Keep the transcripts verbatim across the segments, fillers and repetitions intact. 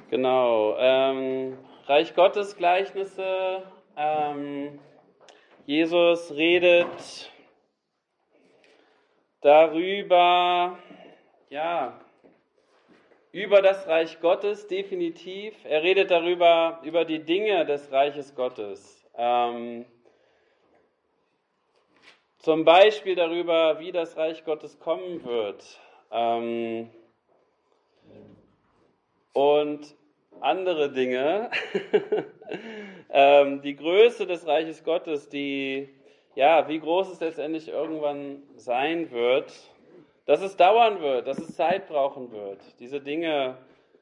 Genau, ähm, Reich Gottes Gleichnisse. Ähm, Jesus redet darüber, ja, über das Reich Gottes definitiv. Er redet darüber, über die Dinge des Reiches Gottes. Ähm, zum Beispiel darüber, wie das Reich Gottes kommen wird. Ähm, und andere Dinge, ähm, die Größe des Reiches Gottes, die, ja, wie groß es letztendlich irgendwann sein wird, dass es dauern wird, dass es Zeit brauchen wird. Diese Dinge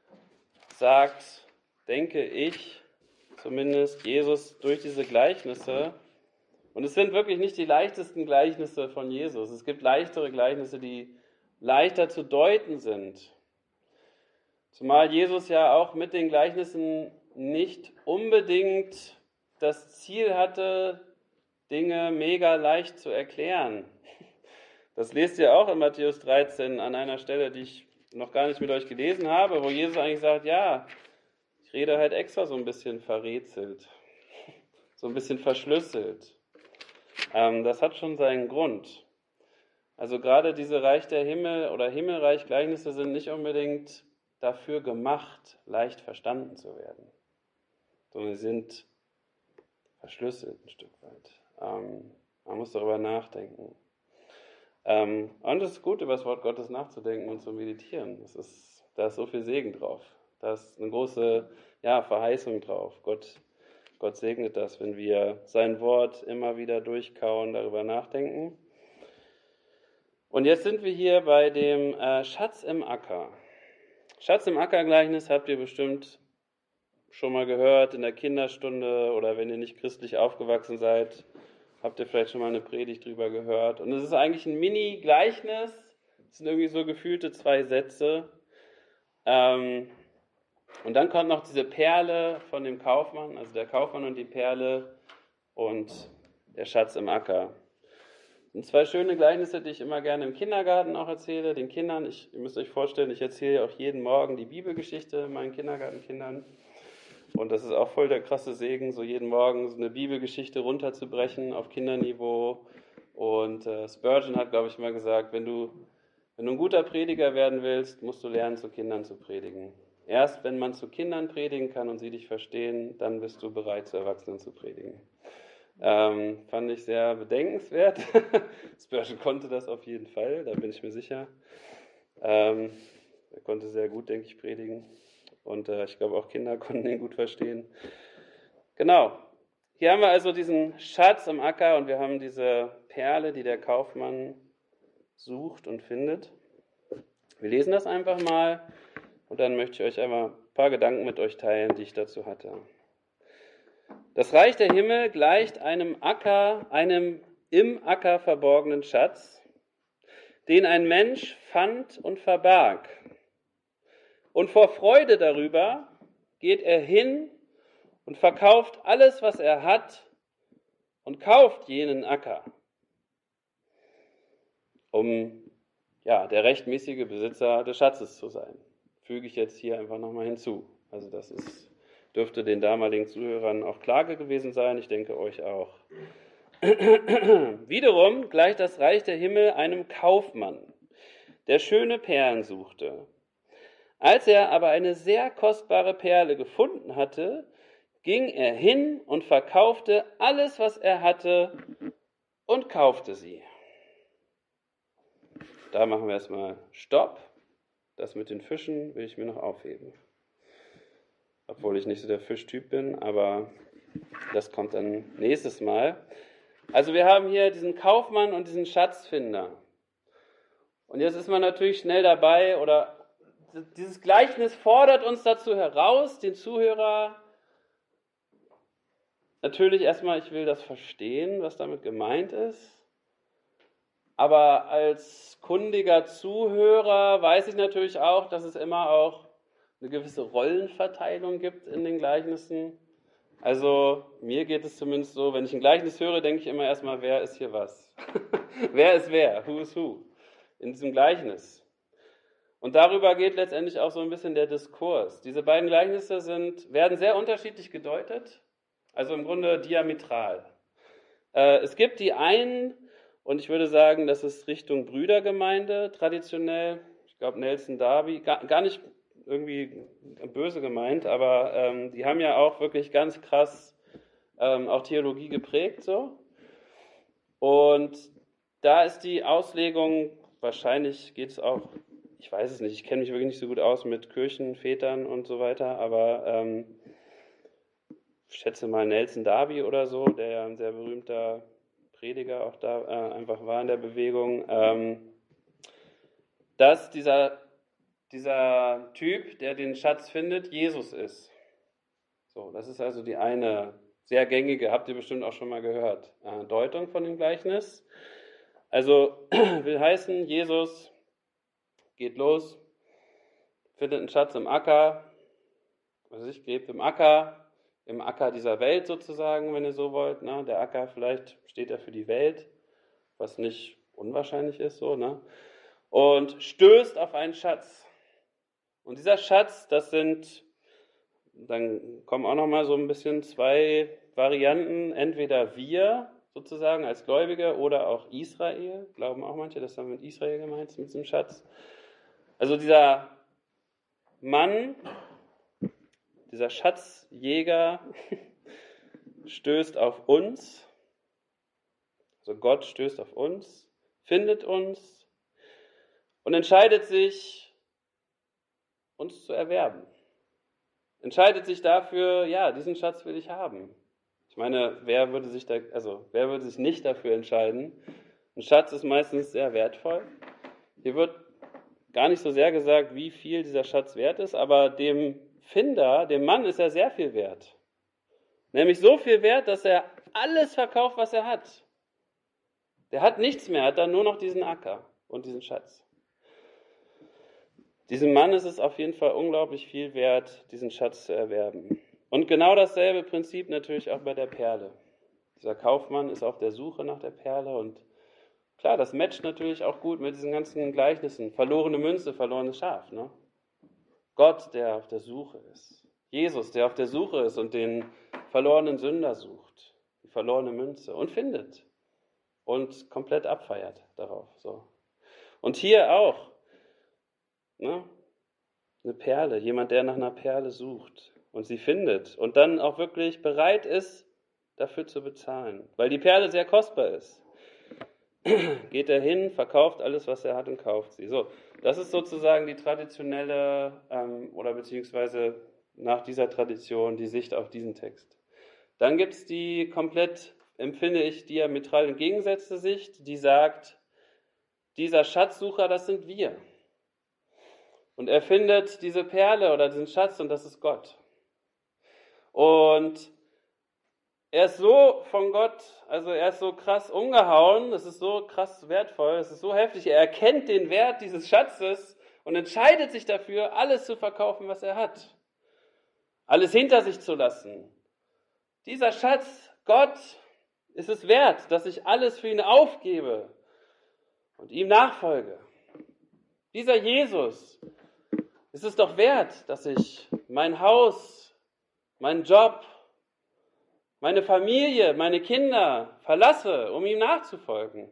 sagt, denke ich, zumindest Jesus durch diese Gleichnisse. Und es sind wirklich nicht die leichtesten Gleichnisse von Jesus. Es gibt leichtere Gleichnisse, die leichter zu deuten sind. Zumal Jesus ja auch mit den Gleichnissen nicht unbedingt das Ziel hatte, Dinge mega leicht zu erklären. Das lest ihr auch in Matthäus dreizehn an einer Stelle, die ich noch gar nicht mit euch gelesen habe, wo Jesus eigentlich sagt, ja, ich rede halt extra so ein bisschen verrätselt, so ein bisschen verschlüsselt. Ähm, das hat schon seinen Grund. Also gerade diese Reich der Himmel oder Himmelreich-Gleichnisse sind nicht unbedingt dafür gemacht, leicht verstanden zu werden, sondern sie sind verschlüsselt ein Stück weit. Ähm, man muss darüber nachdenken. Ähm, und es ist gut, über das Wort Gottes nachzudenken und zu meditieren. Das ist, da ist so viel Segen drauf. Da ist eine große ja, Verheißung drauf. Gott, Gott segnet das, wenn wir sein Wort immer wieder durchkauen, darüber nachdenken. Und jetzt sind wir hier bei dem äh, Schatz im Acker. Schatz im Acker-Gleichnis habt ihr bestimmt schon mal gehört in der Kinderstunde oder wenn ihr nicht christlich aufgewachsen seid, habt ihr vielleicht schon mal eine Predigt drüber gehört. Und es ist eigentlich ein Mini-Gleichnis. Es sind irgendwie so gefühlte zwei Sätze. Ähm, und dann kommt noch diese Perle von dem Kaufmann, also der Kaufmann und die Perle und der Schatz im Acker. Das sind zwei schöne Gleichnisse, die ich immer gerne im Kindergarten auch erzähle, den Kindern. Ich, ihr müsst euch vorstellen, ich erzähle auch jeden Morgen die Bibelgeschichte meinen Kindergartenkindern. Und das ist auch voll der krasse Segen, so jeden Morgen so eine Bibelgeschichte runterzubrechen auf Kinderniveau. Und äh, Spurgeon hat, glaube ich, mal gesagt, wenn du, wenn du ein guter Prediger werden willst, musst du lernen, zu Kindern zu predigen. Erst wenn man zu Kindern predigen kann und sie dich verstehen, dann bist du bereit, zu Erwachsenen zu predigen. Ähm, fand ich sehr bedenkenswert. Spurgeon konnte das auf jeden Fall, da bin ich mir sicher. Ähm, er konnte sehr gut, denke ich, predigen. Und äh, ich glaube, auch Kinder konnten ihn gut verstehen. Genau. Hier haben wir also diesen Schatz im Acker und wir haben diese Perle, die der Kaufmann sucht und findet. Wir lesen das einfach mal und dann möchte ich euch einmal ein paar Gedanken mit euch teilen, die ich dazu hatte. Das Reich der Himmel gleicht einem Acker, einem im Acker verborgenen Schatz, den ein Mensch fand und verbarg. Und vor Freude darüber geht er hin und verkauft alles, was er hat, und kauft jenen Acker, um ja, der rechtmäßige Besitzer des Schatzes zu sein. Füge ich jetzt hier einfach nochmal hinzu. Also das ist, dürfte den damaligen Zuhörern auch klar gewesen sein, ich denke euch auch. Wiederum gleicht das Reich der Himmel einem Kaufmann, der schöne Perlen suchte. Als er aber eine sehr kostbare Perle gefunden hatte, ging er hin und verkaufte alles, was er hatte, und kaufte sie. Da machen wir erstmal Stopp. Das mit den Fischen will ich mir noch aufheben. Obwohl ich nicht so der Fischtyp bin, aber das kommt dann nächstes Mal. Also wir haben hier diesen Kaufmann und diesen Schatzfinder. Und jetzt ist man natürlich schnell dabei, oder dieses Gleichnis fordert uns dazu heraus, den Zuhörer, natürlich erstmal, ich will das verstehen, was damit gemeint ist. Aber als kundiger Zuhörer weiß ich natürlich auch, dass es immer auch eine gewisse Rollenverteilung gibt in den Gleichnissen. Also mir geht es zumindest so, wenn ich ein Gleichnis höre, denke ich immer erstmal, wer ist hier was? Wer ist wer? Who is who? In diesem Gleichnis. Und darüber geht letztendlich auch so ein bisschen der Diskurs. Diese beiden Gleichnisse sind, werden sehr unterschiedlich gedeutet, also im Grunde diametral. Äh, es gibt die einen, und ich würde sagen, das ist Richtung Brüdergemeinde traditionell. Ich glaube, Nelson Darby, gar, gar nicht irgendwie böse gemeint, aber ähm, die haben ja auch wirklich ganz krass ähm, auch Theologie geprägt. So. Und da ist die Auslegung, wahrscheinlich geht es auch, ich weiß es nicht, ich kenne mich wirklich nicht so gut aus mit Kirchenvätern und so weiter, aber ähm, ich schätze mal Nelson Darby oder so, der ja ein sehr berühmter Prediger auch da äh, einfach war in der Bewegung, ähm, dass dieser, dieser Typ, der den Schatz findet, Jesus ist. So, das ist also die eine sehr gängige, habt ihr bestimmt auch schon mal gehört, äh, Deutung von dem Gleichnis. Also will heißen, Jesus geht los, findet einen Schatz im Acker, also ich gräbt im Acker, im Acker dieser Welt sozusagen, wenn ihr so wollt. Ne? Der Acker, vielleicht steht er für die Welt, was nicht unwahrscheinlich ist, so, ne? Und stößt auf einen Schatz. Und dieser Schatz, das sind, dann kommen auch nochmal so ein bisschen zwei Varianten, entweder wir sozusagen als Gläubige oder auch Israel, glauben auch manche, das haben wir mit Israel gemeint, mit diesem Schatz. Also dieser Mann, dieser Schatzjäger stößt auf uns, also Gott stößt auf uns, findet uns und entscheidet sich, uns zu erwerben. Entscheidet sich dafür, ja, diesen Schatz will ich haben. Ich meine, wer würde sich da, also wer würde sich nicht dafür entscheiden? Ein Schatz ist meistens sehr wertvoll. Hier wird gar nicht so sehr gesagt, wie viel dieser Schatz wert ist, aber dem Finder, dem Mann, ist er sehr viel wert. Nämlich so viel wert, dass er alles verkauft, was er hat. Der hat nichts mehr, hat dann nur noch diesen Acker und diesen Schatz. Diesem Mann ist es auf jeden Fall unglaublich viel wert, diesen Schatz zu erwerben. Und genau dasselbe Prinzip natürlich auch bei der Perle. Dieser Kaufmann ist auf der Suche nach der Perle und klar, das matcht natürlich auch gut mit diesen ganzen Gleichnissen. Verlorene Münze, verlorenes Schaf. Ne? Gott, der auf der Suche ist. Jesus, der auf der Suche ist und den verlorenen Sünder sucht. Die verlorene Münze und findet. Und komplett abfeiert darauf. So. Und hier auch. Ne? Eine Perle, jemand, der nach einer Perle sucht und sie findet und dann auch wirklich bereit ist, dafür zu bezahlen. Weil die Perle sehr kostbar ist. Geht er hin, verkauft alles, was er hat und kauft sie. So, das ist sozusagen die traditionelle ähm, oder beziehungsweise nach dieser Tradition die Sicht auf diesen Text. Dann gibt es die komplett, empfinde ich, diametral entgegengesetzte Sicht, die sagt, dieser Schatzsucher, das sind wir. Und er findet diese Perle oder diesen Schatz und das ist Gott. Und er ist so von Gott, also er ist so krass umgehauen, es ist so krass wertvoll, es ist so heftig, er erkennt den Wert dieses Schatzes und entscheidet sich dafür, alles zu verkaufen, was er hat. Alles hinter sich zu lassen. Dieser Schatz, Gott, ist es wert, dass ich alles für ihn aufgebe und ihm nachfolge. Dieser Jesus, ist es doch wert, dass ich mein Haus, meinen Job, meine Familie, meine Kinder verlasse, um ihm nachzufolgen.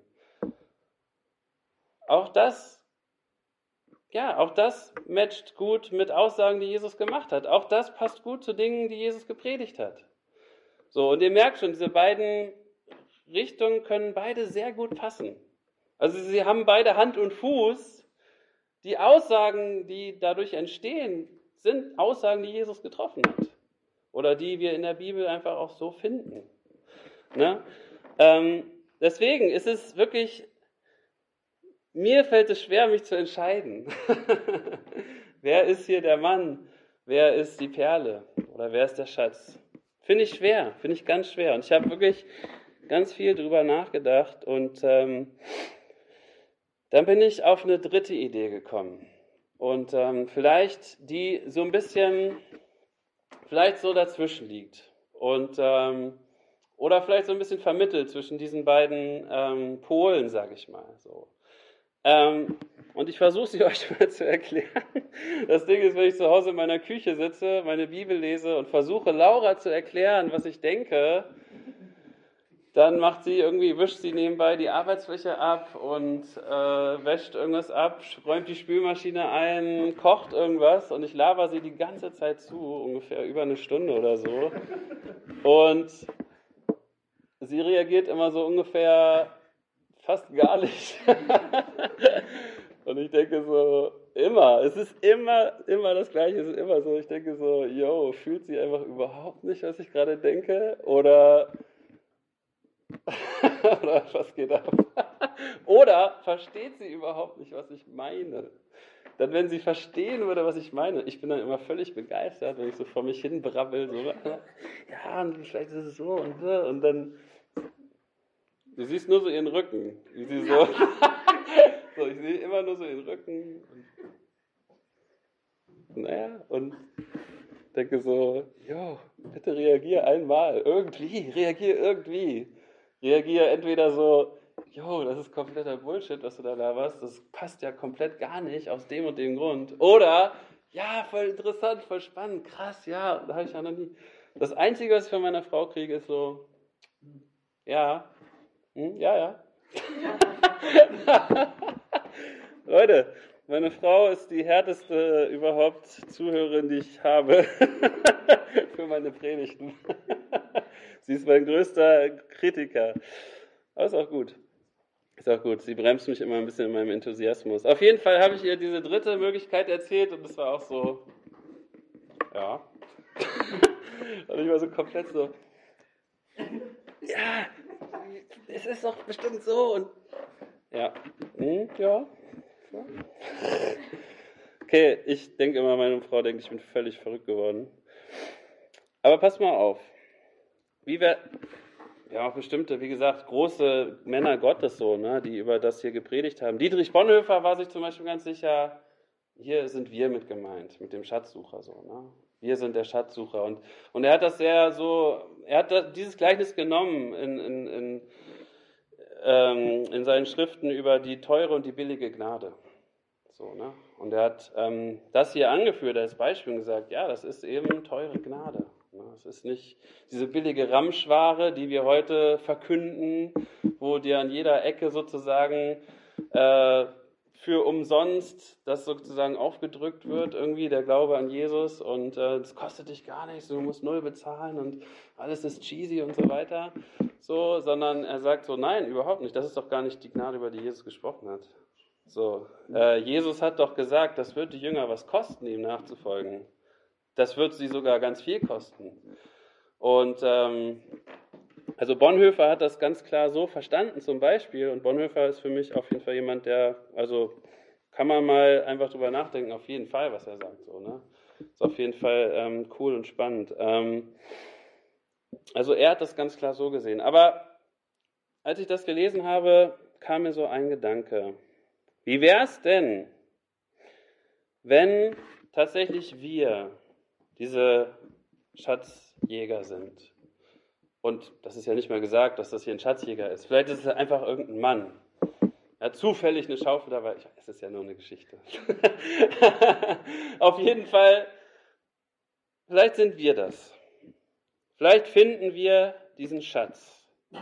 Auch das, ja, auch das matcht gut mit Aussagen, die Jesus gemacht hat. Auch das passt gut zu Dingen, die Jesus gepredigt hat. So, und ihr merkt schon, diese beiden Richtungen können beide sehr gut passen. Also sie haben beide Hand und Fuß. Die Aussagen, die dadurch entstehen, sind Aussagen, die Jesus getroffen hat. Oder die wir in der Bibel einfach auch so finden. Ne? Ähm, deswegen ist es wirklich, mir fällt es schwer, mich zu entscheiden. Wer ist hier der Mann? Wer ist die Perle? Oder wer ist der Schatz? Finde ich schwer, finde ich ganz schwer. Und ich habe wirklich ganz viel drüber nachgedacht und ähm, dann bin ich auf eine dritte Idee gekommen. Und ähm, vielleicht die so ein bisschen, vielleicht so dazwischen liegt. Und, ähm, oder vielleicht so ein bisschen vermittelt zwischen diesen beiden ähm, Polen, sage ich mal. So. Ähm, und ich versuche sie euch mal zu erklären. Das Ding ist, wenn ich zu Hause in meiner Küche sitze, meine Bibel lese und versuche Laura zu erklären, was ich denke, dann macht sie irgendwie, wischt sie nebenbei die Arbeitsfläche ab und äh, wäscht irgendwas ab, räumt die Spülmaschine ein, kocht irgendwas und ich laber sie die ganze Zeit zu, ungefähr über eine Stunde oder so. Und sie reagiert immer so ungefähr fast gar nicht. Und ich denke so, immer, es ist immer, immer das Gleiche, es ist immer so, ich denke so, yo, fühlt sie einfach überhaupt nicht, was ich gerade denke? Oder... Oder was geht ab? Oder versteht sie überhaupt nicht, was ich meine? Dann, wenn sie verstehen würde, was ich meine, ich bin dann immer völlig begeistert, wenn ich so vor mich hin brabbel, so, ja, und vielleicht ist es so und so, und dann, du siehst nur so ihren Rücken, wie sie so, so, ich sehe immer nur so ihren Rücken, und, naja, und denke so, jo, bitte reagier einmal, irgendwie, reagier irgendwie. Reagiere entweder so, jo, das ist kompletter Bullshit, was du da laberst, das passt ja komplett gar nicht aus dem und dem Grund. Oder, ja, voll interessant, voll spannend, krass, ja, da habe ich ja noch nie. Das Einzige, was ich von meiner Frau kriege, ist so, ja, hm, ja, ja. Leute, meine Frau ist die härteste überhaupt Zuhörerin, die ich habe für meine Predigten. Sie ist mein größter Kritiker. Aber ist auch gut. Ist auch gut. Sie bremst mich immer ein bisschen in meinem Enthusiasmus. Auf jeden Fall habe ich ihr diese dritte Möglichkeit erzählt und das war auch so, ja. Und ich war so komplett so, ja, es ist doch bestimmt so und ja, hm, ja. Okay, ich denke immer, meine Frau denkt, ich bin völlig verrückt geworden. Aber passt mal auf. Wie wir, ja, auch bestimmte, wie gesagt, große Männer Gottes so, ne, die über das hier gepredigt haben. Dietrich Bonhoeffer war sich zum Beispiel ganz sicher, hier sind wir mit gemeint, mit dem Schatzsucher so, ne. Wir sind der Schatzsucher. Und, und er hat das sehr so, er hat das, dieses Gleichnis genommen in, in, in, ähm, in seinen Schriften über die teure und die billige Gnade. So, ne? Und er hat ähm, das hier angeführt als Beispiel und gesagt, ja, das ist eben teure Gnade. Es ist nicht diese billige Ramschware, die wir heute verkünden, wo dir an jeder Ecke sozusagen äh, für umsonst das sozusagen aufgedrückt wird, irgendwie der Glaube an Jesus und äh, das kostet dich gar nichts, du musst null bezahlen und alles ist cheesy und so weiter. So, sondern er sagt so, nein, überhaupt nicht, das ist doch gar nicht die Gnade, über die Jesus gesprochen hat. So, äh, Jesus hat doch gesagt, das wird die Jünger was kosten, ihm nachzufolgen. Das wird sie sogar ganz viel kosten. Und ähm, also Bonhoeffer hat das ganz klar so verstanden zum Beispiel. Und Bonhoeffer ist für mich auf jeden Fall jemand, der, also kann man mal einfach drüber nachdenken, auf jeden Fall, was er sagt. So, ne? Ist auf jeden Fall ähm, cool und spannend. Ähm, also er hat das ganz klar so gesehen. Aber als ich das gelesen habe, kam mir so ein Gedanke. Wie wäre es denn, wenn tatsächlich wir diese Schatzjäger sind? Und das ist ja nicht mal gesagt, dass das hier ein Schatzjäger ist. Vielleicht ist es einfach irgendein Mann. Er hat zufällig eine Schaufel dabei. Es ist ja nur eine Geschichte. Auf jeden Fall, vielleicht sind wir das. Vielleicht finden wir diesen Schatz.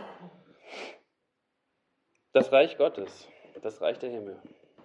Das Reich Gottes, das Reich der Himmel.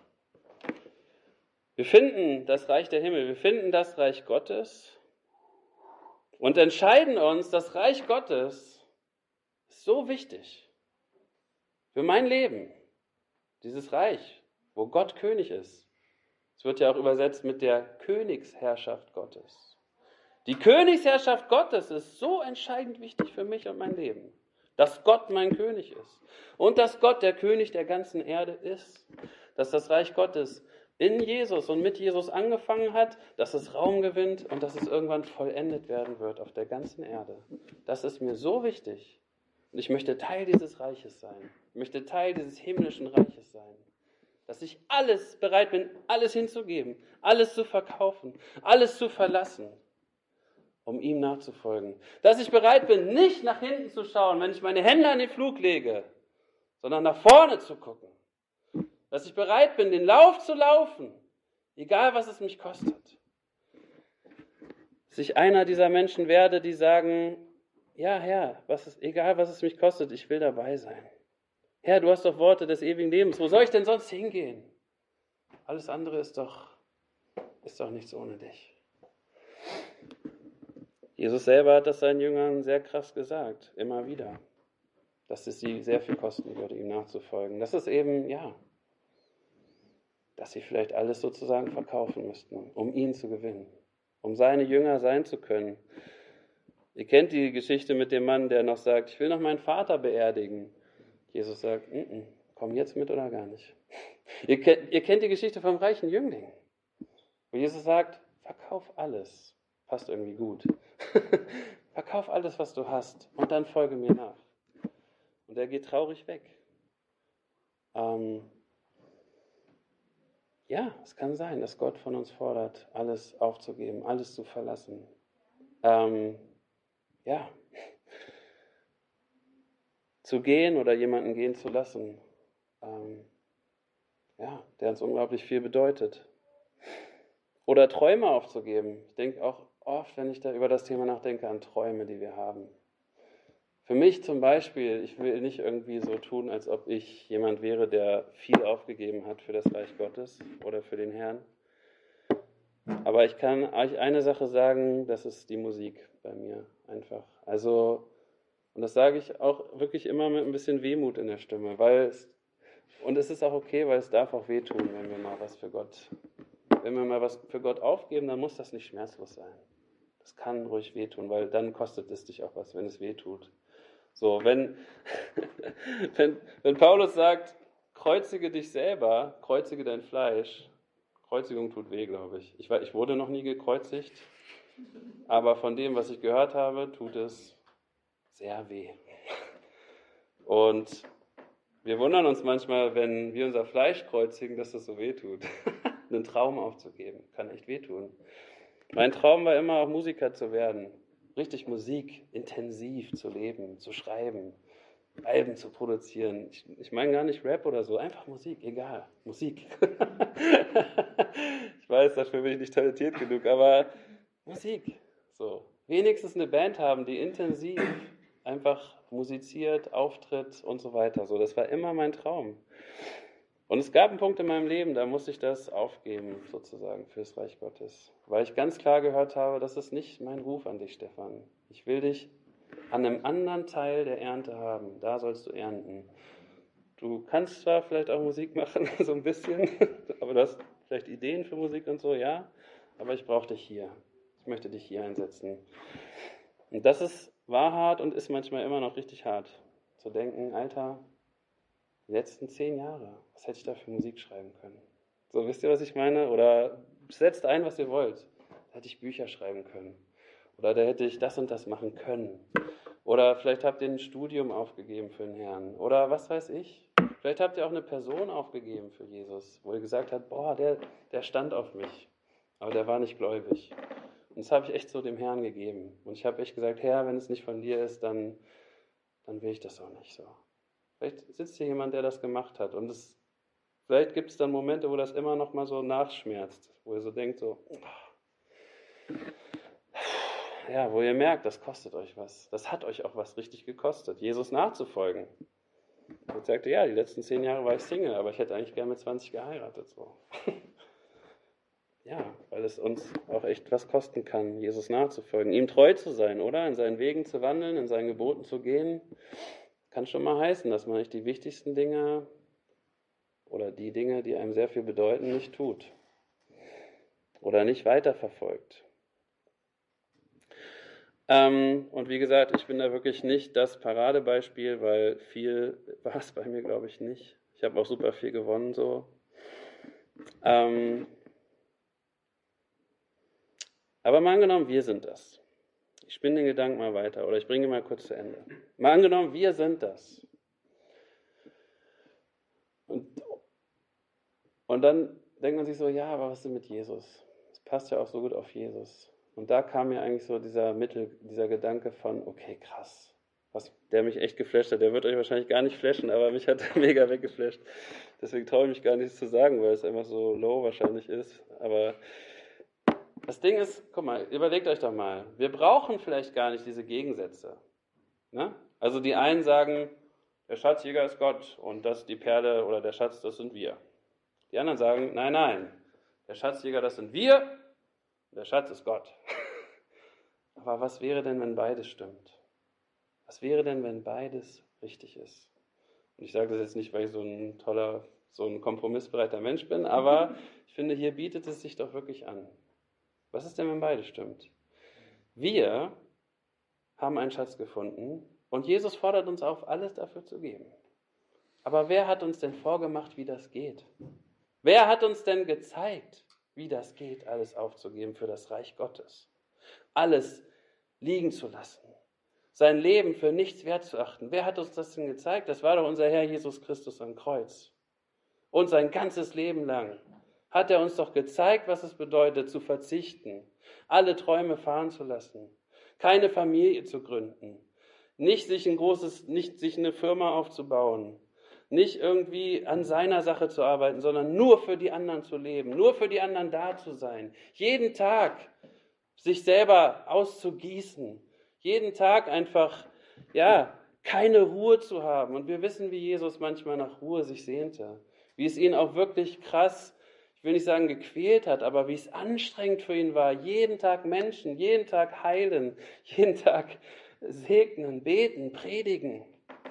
Wir finden das Reich der Himmel, wir finden das Reich Gottes und entscheiden uns, das Reich Gottes ist so wichtig für mein Leben. Dieses Reich, wo Gott König ist. Es wird ja auch übersetzt mit der Königsherrschaft Gottes. Die Königsherrschaft Gottes ist so entscheidend wichtig für mich und mein Leben, dass Gott mein König ist und dass Gott der König der ganzen Erde ist, dass das Reich Gottes in Jesus und mit Jesus angefangen hat, dass es Raum gewinnt und dass es irgendwann vollendet werden wird auf der ganzen Erde. Das ist mir so wichtig. Und ich möchte Teil dieses Reiches sein. Ich möchte Teil dieses himmlischen Reiches sein. Dass ich alles bereit bin, alles hinzugeben, alles zu verkaufen, alles zu verlassen, um ihm nachzufolgen. Dass ich bereit bin, nicht nach hinten zu schauen, wenn ich meine Hände an den Flug lege, sondern nach vorne zu gucken. Dass ich bereit bin, den Lauf zu laufen, egal was es mich kostet. Dass ich einer dieser Menschen werde, die sagen, ja Herr, was ist, egal was es mich kostet, ich will dabei sein. Herr, du hast doch Worte des ewigen Lebens, wo soll ich denn sonst hingehen? Alles andere ist doch, ist doch nichts ohne dich. Jesus selber hat das seinen Jüngern sehr krass gesagt, immer wieder, dass es sie sehr viel kosten würde, ihm nachzufolgen. Das ist eben, ja, dass sie vielleicht alles sozusagen verkaufen müssten, um ihn zu gewinnen, um seine Jünger sein zu können. Ihr kennt die Geschichte mit dem Mann, der noch sagt, ich will noch meinen Vater beerdigen. Jesus sagt, N-n, komm jetzt mit oder gar nicht. Ihr kennt, ihr kennt die Geschichte vom reichen Jüngling, wo Jesus sagt, verkauf alles. Passt irgendwie gut. Verkauf alles, was du hast und dann folge mir nach. Und er geht traurig weg. Ähm, ja, es kann sein, dass Gott von uns fordert, alles aufzugeben, alles zu verlassen. Ähm, ja, zu gehen oder jemanden gehen zu lassen, ähm, ja, der uns unglaublich viel bedeutet. Oder Träume aufzugeben. Ich denke auch oft, wenn ich da über das Thema nachdenke, an Träume, die wir haben. Für mich zum Beispiel, ich will nicht irgendwie so tun, als ob ich jemand wäre, der viel aufgegeben hat für das Reich Gottes oder für den Herrn. Aber ich kann euch eine Sache sagen, das ist die Musik bei mir einfach. Also, und das sage ich auch wirklich immer mit ein bisschen Wehmut in der Stimme, weil es, und es ist auch okay, weil es darf auch wehtun, wenn wir mal was für Gott, wenn wir mal was für Gott aufgeben, dann muss das nicht schmerzlos sein. Das kann ruhig wehtun, weil dann kostet es dich auch was, wenn es wehtut. So, wenn, wenn, wenn Paulus sagt, kreuzige dich selber, kreuzige dein Fleisch, Kreuzigung tut weh, glaube ich. ich. Ich wurde noch nie gekreuzigt, aber von dem, was ich gehört habe, tut es sehr weh. Und wir wundern uns manchmal, wenn wir unser Fleisch kreuzigen, dass das so weh tut. Einen Traum aufzugeben, kann echt wehtun. Mein Traum war immer, auch Musiker zu werden. Richtig Musik intensiv zu leben, zu schreiben, Alben zu produzieren. Ich, ich meine gar nicht Rap oder so, einfach Musik, egal, Musik. Ich weiß, dafür bin ich nicht talentiert genug, aber Musik. So. Wenigstens eine Band haben, die intensiv einfach musiziert, auftritt und so weiter. So, das war immer mein Traum. Und es gab einen Punkt in meinem Leben, da musste ich das aufgeben, sozusagen, fürs Reich Gottes. Weil ich ganz klar gehört habe, das ist nicht mein Ruf an dich, Stefan. Ich will dich an einem anderen Teil der Ernte haben. Da sollst du ernten. Du kannst zwar vielleicht auch Musik machen, so ein bisschen, aber du hast vielleicht Ideen für Musik und so, ja. Aber ich brauche dich hier. Ich möchte dich hier einsetzen. Und das ist, war hart und ist manchmal immer noch richtig hart. Zu denken, Alter, die letzten zehn Jahre, was hätte ich da für Musik schreiben können? So, wisst ihr, was ich meine? Oder setzt ein, was ihr wollt. Da hätte ich Bücher schreiben können. Oder da hätte ich das und das machen können. Oder vielleicht habt ihr ein Studium aufgegeben für den Herrn. Oder was weiß ich. Vielleicht habt ihr auch eine Person aufgegeben für Jesus, wo ihr gesagt habt, boah, der, der stand auf mich. Aber der war nicht gläubig. Und das habe ich echt so dem Herrn gegeben. Und ich habe echt gesagt, Herr, wenn es nicht von dir ist, dann, dann will ich das auch nicht so. Vielleicht sitzt hier jemand, der das gemacht hat. Und es, vielleicht gibt es dann Momente, wo das immer noch mal so nachschmerzt. Wo ihr so denkt, so, ja, wo ihr merkt, das kostet euch was. Das hat euch auch was richtig gekostet, Jesus nachzufolgen. Und sagte, ja, die letzten zehn Jahre war ich Single, aber ich hätte eigentlich gerne mit zwanzig geheiratet. So. Ja, weil es uns auch echt was kosten kann, Jesus nachzufolgen. Ihm treu zu sein, oder? In seinen Wegen zu wandeln, in seinen Geboten zu gehen. Kann schon mal heißen, dass man nicht die wichtigsten Dinge oder die Dinge, die einem sehr viel bedeuten, nicht tut. Oder nicht weiterverfolgt. Ähm, und wie gesagt, ich bin da wirklich nicht das Paradebeispiel, weil viel war es bei mir, glaube ich, nicht. Ich habe auch super viel gewonnen, so. Ähm, aber mal angenommen, wir sind das. Ich spinne den Gedanken mal weiter oder ich bringe ihn mal kurz zu Ende. Mal angenommen, wir sind das. Und, und dann denkt man sich so, ja, aber was ist denn mit Jesus? Das passt ja auch so gut auf Jesus. Und da kam mir eigentlich so dieser Mittel, dieser Gedanke von, okay, krass. was der mich echt geflasht hat. Der wird euch wahrscheinlich gar nicht flashen, aber mich hat er mega weggeflasht. Deswegen traue ich mich gar nichts zu sagen, weil es einfach so low wahrscheinlich ist. Aber das Ding ist, guck mal, überlegt euch doch mal, wir brauchen vielleicht gar nicht diese Gegensätze. Ne? Also die einen sagen, der Schatzjäger ist Gott und das die Perle oder der Schatz, das sind wir. Die anderen sagen, nein, nein, der Schatzjäger, das sind wir und der Schatz ist Gott. Aber was wäre denn, wenn beides stimmt? Was wäre denn, wenn beides richtig ist? Und ich sage das jetzt nicht, weil ich so ein toller, so ein kompromissbereiter Mensch bin, aber ich finde, hier bietet es sich doch wirklich an. Was ist denn, wenn beides stimmt? Wir haben einen Schatz gefunden und Jesus fordert uns auf, alles dafür zu geben. Aber wer hat uns denn vorgemacht, wie das geht? Wer hat uns denn gezeigt, wie das geht, alles aufzugeben für das Reich Gottes? Alles liegen zu lassen, sein Leben für nichts wert zu achten. Wer hat uns das denn gezeigt? Das war doch unser Herr Jesus Christus am Kreuz. Und sein ganzes Leben lang hat er uns doch gezeigt, was es bedeutet, zu verzichten, alle Träume fahren zu lassen, keine Familie zu gründen, nicht sich ein großes, nicht sich eine Firma aufzubauen, nicht irgendwie an seiner Sache zu arbeiten, sondern nur für die anderen zu leben, nur für die anderen da zu sein, jeden Tag sich selber auszugießen, jeden Tag einfach, ja, keine Ruhe zu haben. Und wir wissen, wie Jesus manchmal nach Ruhe sich sehnte, wie es ihn auch wirklich krass, ich will nicht sagen gequält hat, aber wie es anstrengend für ihn war, jeden Tag Menschen, jeden Tag heilen, jeden Tag segnen, beten, predigen.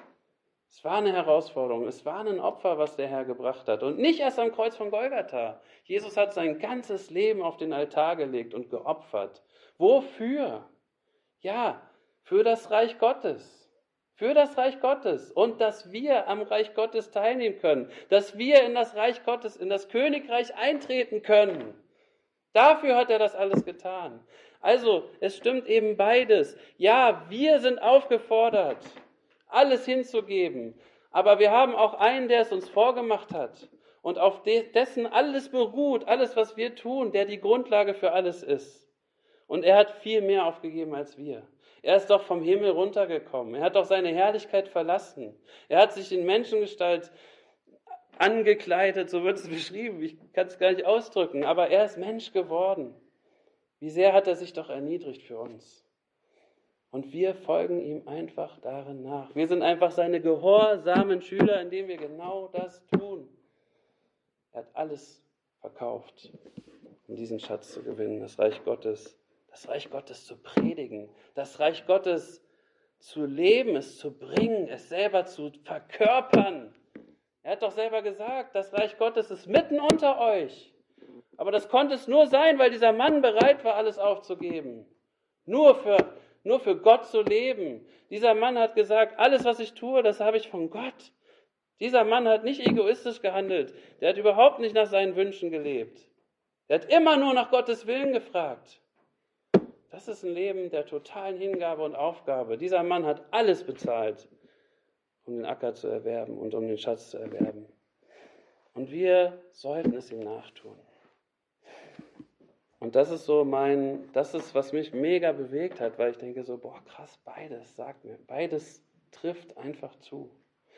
Es war eine Herausforderung, es war ein Opfer, was der Herr gebracht hat. Und nicht erst am Kreuz von Golgatha. Jesus hat sein ganzes Leben auf den Altar gelegt und geopfert. Wofür? Ja, für das Reich Gottes. Für das Reich Gottes. Und dass wir am Reich Gottes teilnehmen können. Dass wir in das Reich Gottes, in das Königreich eintreten können. Dafür hat er das alles getan. Also, es stimmt eben beides. Ja, wir sind aufgefordert, alles hinzugeben. Aber wir haben auch einen, der es uns vorgemacht hat und auf dessen alles beruht, alles, was wir tun, der die Grundlage für alles ist. Und er hat viel mehr aufgegeben als wir. Er ist doch vom Himmel runtergekommen. Er hat doch seine Herrlichkeit verlassen. Er hat sich in Menschengestalt angekleidet, so wird es beschrieben. Ich kann es gar nicht ausdrücken, aber er ist Mensch geworden. Wie sehr hat er sich doch erniedrigt für uns. Und wir folgen ihm einfach darin nach. Wir sind einfach seine gehorsamen Schüler, indem wir genau das tun. Er hat alles verkauft, um diesen Schatz zu gewinnen, das Reich Gottes, das Reich Gottes zu predigen, das Reich Gottes zu leben, es zu bringen, es selber zu verkörpern. Er hat doch selber gesagt, das Reich Gottes ist mitten unter euch. Aber das konnte es nur sein, weil dieser Mann bereit war, alles aufzugeben. Nur für Nur für Gott zu leben. Dieser Mann hat gesagt, alles, was ich tue, das habe ich von Gott. Dieser Mann hat nicht egoistisch gehandelt. Der hat überhaupt nicht nach seinen Wünschen gelebt. Der hat immer nur nach Gottes Willen gefragt. Das ist ein Leben der totalen Hingabe und Aufgabe. Dieser Mann hat alles bezahlt, um den Acker zu erwerben und um den Schatz zu erwerben. Und wir sollten es ihm nachtun. Und das ist so mein, das ist, was mich mega bewegt hat, weil ich denke so, boah, krass, beides, sagt mir, beides trifft einfach zu.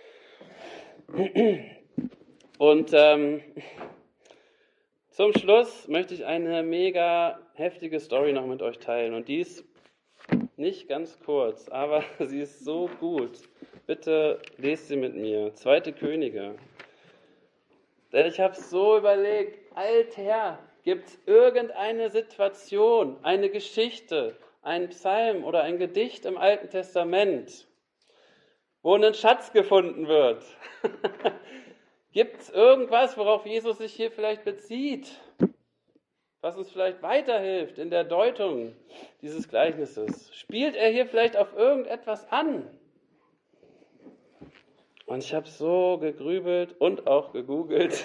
Und ähm, zum Schluss möchte ich eine mega heftige Story noch mit euch teilen. Und die ist nicht ganz kurz, aber sie ist so gut. Bitte lest sie mit mir. Zweite Könige. Denn ich habe so überlegt, Alter, gibt es irgendeine Situation, eine Geschichte, einen Psalm oder ein Gedicht im Alten Testament, wo ein Schatz gefunden wird? Gibt es irgendwas, worauf Jesus sich hier vielleicht bezieht, was uns vielleicht weiterhilft in der Deutung dieses Gleichnisses? Spielt er hier vielleicht auf irgendetwas an? Und ich habe so gegrübelt und auch gegoogelt.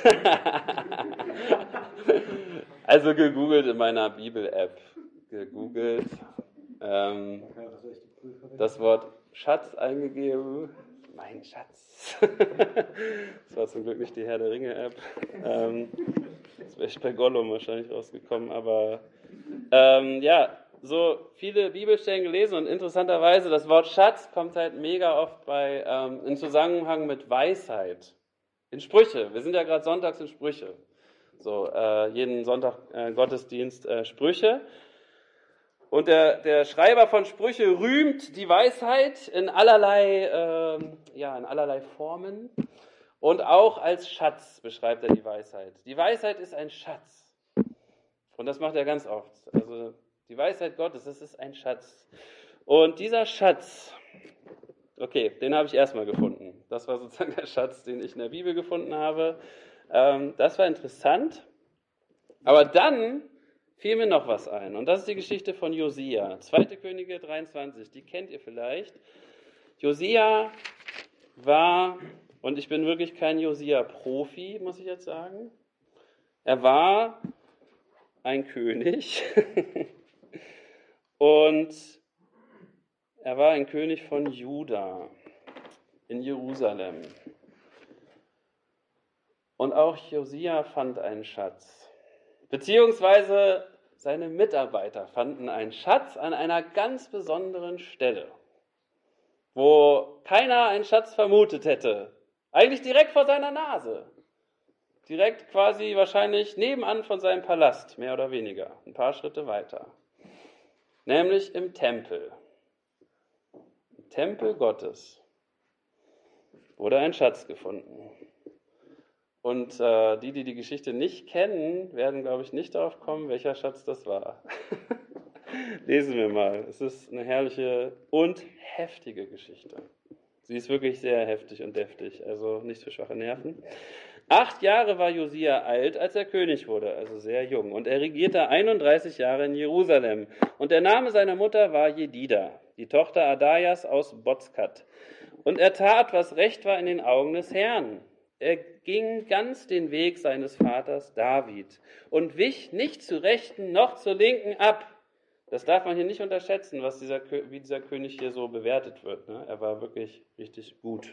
Also gegoogelt in meiner Bibel-App. Gegoogelt. Ähm, das Wort Schatz eingegeben. Mein Schatz. Das war zum Glück nicht die Herr der Ringe-App. Ähm, das wäre ich bei Gollum wahrscheinlich rausgekommen. Aber ähm, ja, so viele Bibelstellen gelesen und interessanterweise, das Wort Schatz kommt halt mega oft bei, ähm, in Zusammenhang mit Weisheit. In Sprüche. Wir sind ja gerade sonntags in Sprüche. So, äh, jeden Sonntag äh, Gottesdienst äh, Sprüche. Und der, der Schreiber von Sprüche rühmt die Weisheit in allerlei, äh, ja, in allerlei Formen. Und auch als Schatz beschreibt er die Weisheit. Die Weisheit ist ein Schatz. Und das macht er ganz oft. Also die Weisheit Gottes, das ist ein Schatz. Und dieser Schatz, okay, den habe ich erstmal gefunden. Das war sozusagen der Schatz, den ich in der Bibel gefunden habe. Ähm, das war interessant. Aber dann fiel mir noch was ein. Und das ist die Geschichte von Josia. zweite Könige dreiundzwanzig, die kennt ihr vielleicht. Josia war, und ich bin wirklich kein Josia-Profi, muss ich jetzt sagen. Er war ein König und er war ein König von Juda in Jerusalem. Und auch Josia fand einen Schatz. Beziehungsweise seine Mitarbeiter fanden einen Schatz an einer ganz besonderen Stelle, wo keiner einen Schatz vermutet hätte. Eigentlich direkt vor seiner Nase. Direkt quasi wahrscheinlich nebenan von seinem Palast, mehr oder weniger. Ein paar Schritte weiter. Nämlich im Tempel. Im Tempel Gottes wurde ein Schatz gefunden. Und äh, die, die die Geschichte nicht kennen, werden, glaube ich, nicht darauf kommen, welcher Schatz das war. Lesen wir mal. Es ist eine herrliche und heftige Geschichte. Sie ist wirklich sehr heftig und deftig, also nicht für schwache Nerven. Acht Jahre war Josia alt, als er König wurde, also sehr jung. Und er regierte einunddreißig Jahre in Jerusalem. Und der Name seiner Mutter war Jedida, die Tochter Adajas aus Bozkat. Und er tat, was recht war in den Augen des Herrn. Er ging ganz den Weg seines Vaters David und wich nicht zur Rechten noch zur Linken ab. Das darf man hier nicht unterschätzen, was dieser, wie dieser König hier so bewertet wird. Ne? Er war wirklich richtig gut.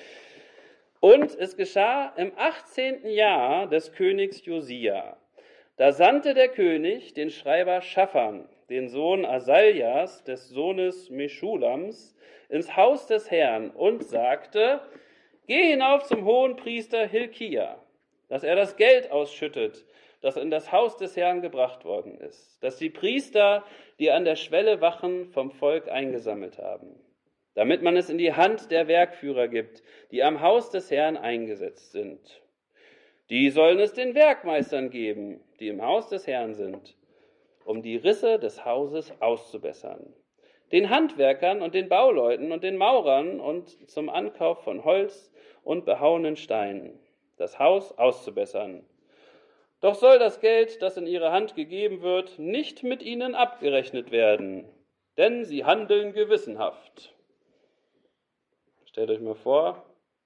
Und es geschah im achtzehnten Jahr des Königs Josia. Da sandte der König den Schreiber Schaffan, den Sohn Asaljas, des Sohnes Meschulams, ins Haus des Herrn und sagte: Geh hinauf zum Hohenpriester Hilkia, dass er das Geld ausschüttet, das in das Haus des Herrn gebracht worden ist, das die Priester, die an der Schwelle wachen, vom Volk eingesammelt haben, damit man es in die Hand der Werkführer gibt, die am Haus des Herrn eingesetzt sind. Die sollen es den Werkmeistern geben, die im Haus des Herrn sind, um die Risse des Hauses auszubessern, den Handwerkern und den Bauleuten und den Maurern und zum Ankauf von Holz und behauenen Steinen, das Haus auszubessern. Doch soll das Geld, das in ihre Hand gegeben wird, nicht mit ihnen abgerechnet werden, denn sie handeln gewissenhaft. Stellt euch mal vor,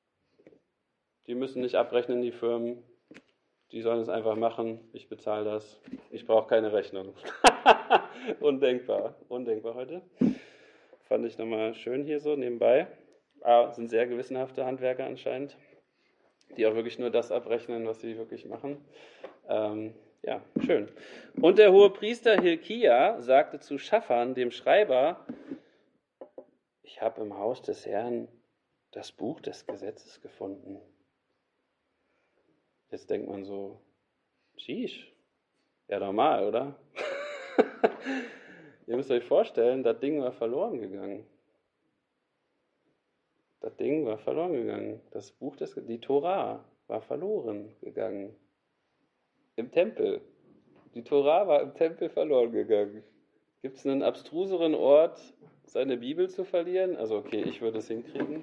die müssen nicht abrechnen, die Firmen, die sollen es einfach machen, ich bezahle das, ich brauche keine Rechnung. Undenkbar, undenkbar heute. Fand ich nochmal schön hier so nebenbei. Ah, sind sehr gewissenhafte Handwerker anscheinend, die auch wirklich nur das abrechnen, was sie wirklich machen. Ähm, ja, schön. Und der hohe Priester Hilkia sagte zu Schaffan, dem Schreiber: Ich habe im Haus des Herrn das Buch des Gesetzes gefunden. Jetzt denkt man so, sheesh, ja normal, oder? Ihr müsst euch vorstellen, das Ding war verloren gegangen. Das Ding war verloren gegangen. Das Buch des, die Tora war verloren gegangen. Im Tempel. Die Tora war im Tempel verloren gegangen. Gibt es einen abstruseren Ort, seine Bibel zu verlieren? Also okay, ich würde es hinkriegen.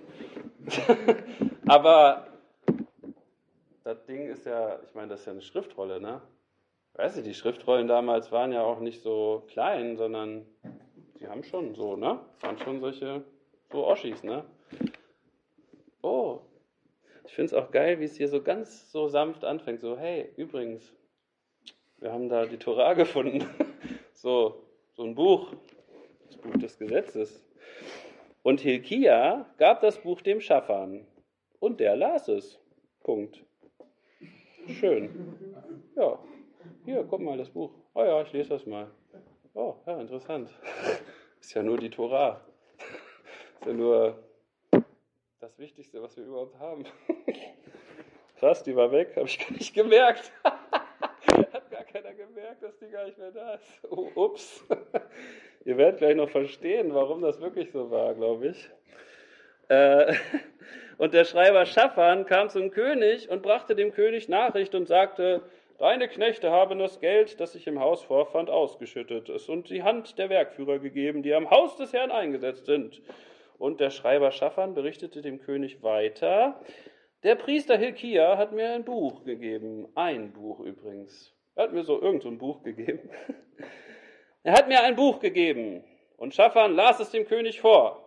Aber das Ding ist ja, ich meine, das ist ja eine Schriftrolle, ne? Weiß ich, die Schriftrollen damals waren ja auch nicht so klein, sondern die haben schon so, ne? Waren schon solche, so Oschis, ne? Oh, ich finde es auch geil, wie es hier so ganz so sanft anfängt. So, hey, übrigens, wir haben da die Tora gefunden. so, so ein Buch, das Buch des Gesetzes. Und Hilkia gab das Buch dem Schaffan und der las es. Punkt. Schön. Ja, hier, guck mal, das Buch. Oh ja, ich lese das mal. Oh, ja, interessant. Ist ja nur die Tora. Ist ja nur das Wichtigste, was wir überhaupt haben. Krass, die war weg, habe ich gar nicht gemerkt. Hat gar keiner gemerkt, dass die gar nicht mehr da ist. Oh, ups. Ihr werdet gleich noch verstehen, warum das wirklich so war, glaube ich. Äh, und der Schreiber Schaffan kam zum König und brachte dem König Nachricht und sagte, deine Knechte haben das Geld, das ich im Haus vorfand, ausgeschüttet es und die Hand der Werkführer gegeben, die am Haus des Herrn eingesetzt sind. Und der Schreiber Schaffan berichtete dem König weiter, der Priester Hilkia hat mir ein Buch gegeben, ein Buch übrigens. Er hat mir so irgend so ein Buch gegeben. Er hat mir ein Buch gegeben und Schaffan las es dem König vor.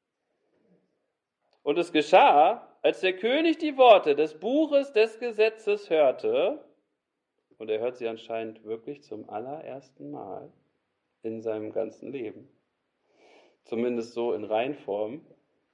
Und es geschah, als der König die Worte des Buches des Gesetzes hörte, und er hört sie anscheinend wirklich zum allerersten Mal in seinem ganzen Leben, zumindest so in Reinform,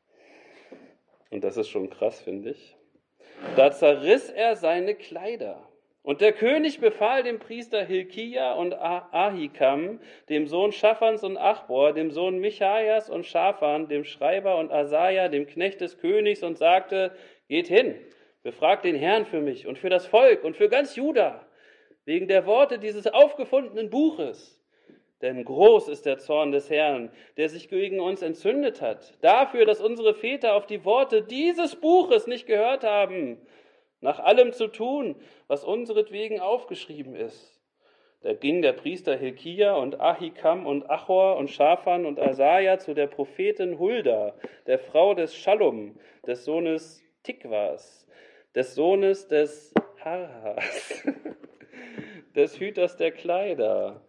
und das ist schon krass, finde ich, da zerriss er seine Kleider. Und der König befahl dem Priester Hilkia und Ahikam, dem Sohn Schaffans und Achbor, dem Sohn Michaias und Schafan, dem Schreiber und Asaja, dem Knecht des Königs, und sagte, geht hin, befragt den Herrn für mich und für das Volk und für ganz Juda, wegen der Worte dieses aufgefundenen Buches. Denn groß ist der Zorn des Herrn, der sich gegen uns entzündet hat, dafür, dass unsere Väter auf die Worte dieses Buches nicht gehört haben, nach allem zu tun, was unseretwegen aufgeschrieben ist. Da ging der Priester Hilkia und Ahikam und Achor und Schafan und Asaja zu der Prophetin Hulda, der Frau des Schallum, des Sohnes Tikwas, des Sohnes des Harhas, des Hüters der Kleider.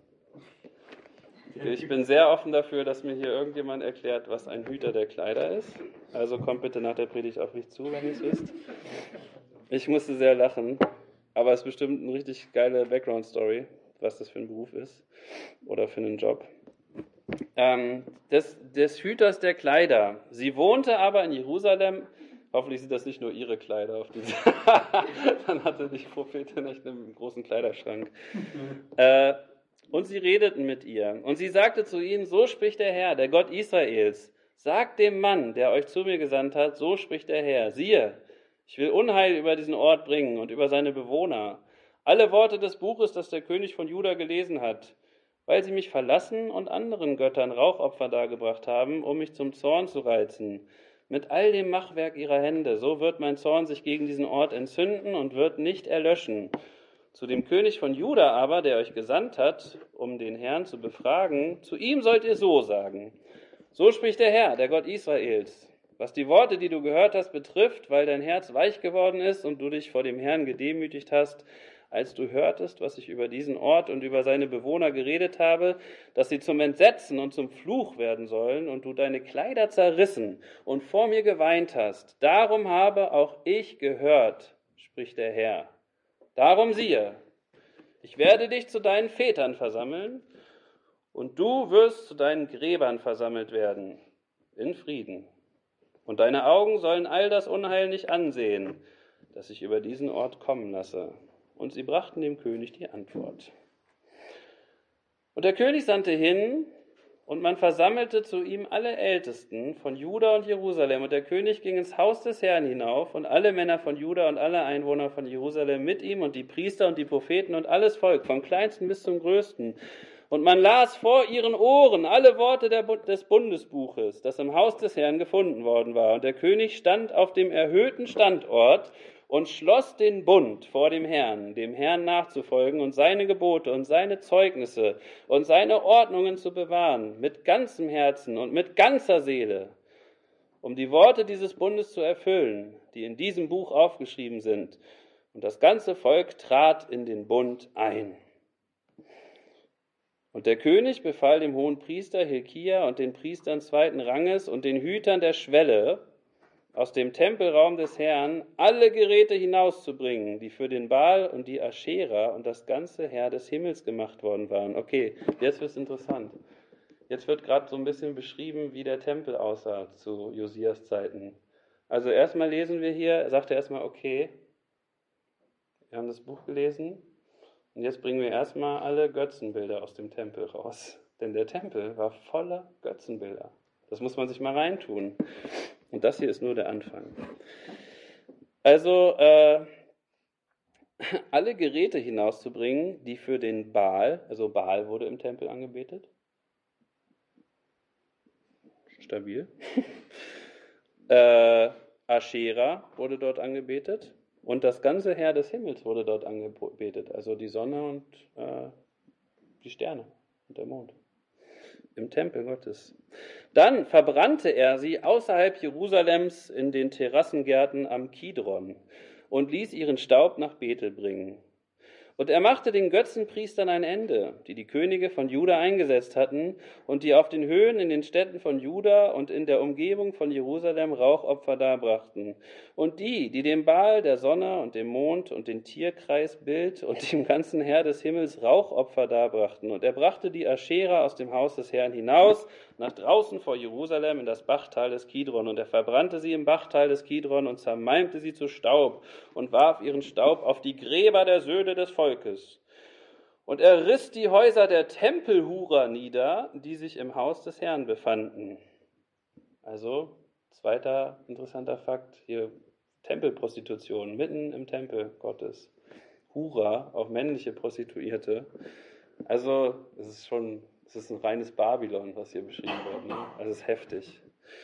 Ich bin sehr offen dafür, dass mir hier irgendjemand erklärt, was ein Hüter der Kleider ist. Also kommt bitte nach der Predigt auf mich zu, wenn ihr es wisst. Ich musste sehr lachen, aber es ist bestimmt eine richtig geile Background-Story, was das für ein Beruf ist oder für einen Job. Ähm, des, des Hüters der Kleider. Sie wohnte aber in Jerusalem. Hoffentlich sind das nicht nur ihre Kleider auf diese. Dann hatte die Prophetin echt einen großen Kleiderschrank. äh, und sie redeten mit ihr. Und sie sagte zu ihnen, so spricht der Herr, der Gott Israels. Sagt dem Mann, der euch zu mir gesandt hat, so spricht der Herr. Siehe, ich will Unheil über diesen Ort bringen und über seine Bewohner. Alle Worte des Buches, das der König von Juda gelesen hat, weil sie mich verlassen und anderen Göttern Rauchopfer dargebracht haben, um mich zum Zorn zu reizen. Mit all dem Machwerk ihrer Hände, so wird mein Zorn sich gegen diesen Ort entzünden und wird nicht erlöschen. Zu dem König von Juda aber, der euch gesandt hat, um den Herrn zu befragen, zu ihm sollt ihr so sagen. So spricht der Herr, der Gott Israels. Was die Worte, die du gehört hast, betrifft, weil dein Herz weich geworden ist und du dich vor dem Herrn gedemütigt hast, als du hörtest, was ich über diesen Ort und über seine Bewohner geredet habe, dass sie zum Entsetzen und zum Fluch werden sollen und du deine Kleider zerrissen und vor mir geweint hast. Darum habe auch ich gehört, spricht der Herr. Darum siehe, ich werde dich zu deinen Vätern versammeln und du wirst zu deinen Gräbern versammelt werden, in Frieden. Und deine Augen sollen all das Unheil nicht ansehen, das ich über diesen Ort kommen lasse. Und sie brachten dem König die Antwort. Und der König sandte hin, und man versammelte zu ihm alle Ältesten von Juda und Jerusalem. Und der König ging ins Haus des Herrn hinauf, und alle Männer von Juda und alle Einwohner von Jerusalem mit ihm, und die Priester und die Propheten und alles Volk, vom Kleinsten bis zum Größten. Und man las vor ihren Ohren alle Worte der, des Bundesbuches, das im Haus des Herrn gefunden worden war. Und der König stand auf dem erhöhten Standort und schloss den Bund vor dem Herrn, dem Herrn nachzufolgen und seine Gebote und seine Zeugnisse und seine Ordnungen zu bewahren, mit ganzem Herzen und mit ganzer Seele, um die Worte dieses Bundes zu erfüllen, die in diesem Buch aufgeschrieben sind. Und das ganze Volk trat in den Bund ein. Und der König befahl dem hohen Priester Hilkia und den Priestern zweiten Ranges und den Hütern der Schwelle, aus dem Tempelraum des Herrn alle Geräte hinauszubringen, die für den Baal und die Aschera und das ganze Heer des Himmels gemacht worden waren. Okay, jetzt wird es interessant. Jetzt wird gerade so ein bisschen beschrieben, wie der Tempel aussah zu Josias Zeiten. Also erstmal lesen wir hier, er sagt er erstmal, okay, wir haben das Buch gelesen und jetzt bringen wir erstmal alle Götzenbilder aus dem Tempel raus. Denn der Tempel war voller Götzenbilder. Das muss man sich mal reintun. Und das hier ist nur der Anfang. Also äh, alle Geräte hinauszubringen, die für den Baal, also Baal wurde im Tempel angebetet. Stabil. äh, Aschera wurde dort angebetet. Und das ganze Heer des Himmels wurde dort angebetet. Also die Sonne und äh, die Sterne und der Mond. Im Tempel Gottes. Dann verbrannte er sie außerhalb Jerusalems in den Terrassengärten am Kidron und ließ ihren Staub nach Bethel bringen. Und er machte den Götzenpriestern ein Ende, die die Könige von Juda eingesetzt hatten und die auf den Höhen in den Städten von Juda und in der Umgebung von Jerusalem Rauchopfer darbrachten. Und die, die dem Baal, der Sonne und dem Mond und dem Tierkreisbild und dem ganzen Heer des Himmels Rauchopfer darbrachten. Und er brachte die Aschera aus dem Haus des Herrn hinaus, nach draußen vor Jerusalem in das Bachtal des Kidron. Und er verbrannte sie im Bachtal des Kidron und zermalmte sie zu Staub und warf ihren Staub auf die Gräber der Söhne des Volkes. Und er riss die Häuser der Tempelhurer nieder, die sich im Haus des Herrn befanden. Also, zweiter interessanter Fakt, hier Tempelprostitution, mitten im Tempel Gottes. Hurer, auch männliche Prostituierte. Also, es ist schon, es ist ein reines Babylon, was hier beschrieben wird. Ne? Also, es ist heftig.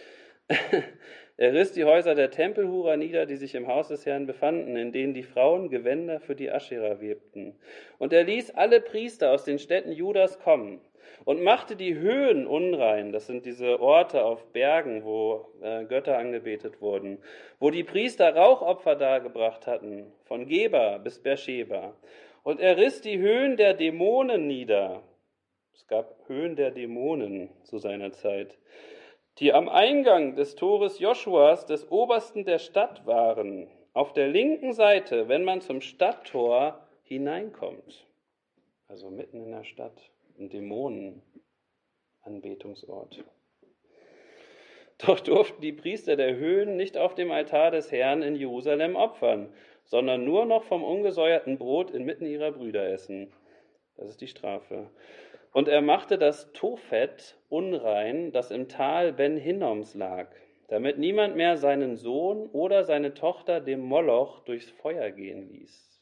Er riss die Häuser der Tempelhurer nieder, die sich im Haus des Herrn befanden, in denen die Frauen Gewänder für die Aschera webten. Und er ließ alle Priester aus den Städten Judas kommen und machte die Höhen unrein. Das sind diese Orte auf Bergen, wo äh, Götter angebetet wurden, wo die Priester Rauchopfer dargebracht hatten, von Geba bis Beersheba. Und er riss die Höhen der Dämonen nieder. Es gab Höhen der Dämonen zu seiner Zeit, die am Eingang des Tores Joschuas, des Obersten der Stadt, waren, auf der linken Seite, wenn man zum Stadttor hineinkommt. Also mitten in der Stadt, ein Dämonenanbetungsort. Doch durften die Priester der Höhen nicht auf dem Altar des Herrn in Jerusalem opfern, sondern nur noch vom ungesäuerten Brot inmitten ihrer Brüder essen. Das ist die Strafe. Und er machte das Tophet unrein, das im Tal Ben Hinnoms lag, damit niemand mehr seinen Sohn oder seine Tochter dem Moloch durchs Feuer gehen ließ.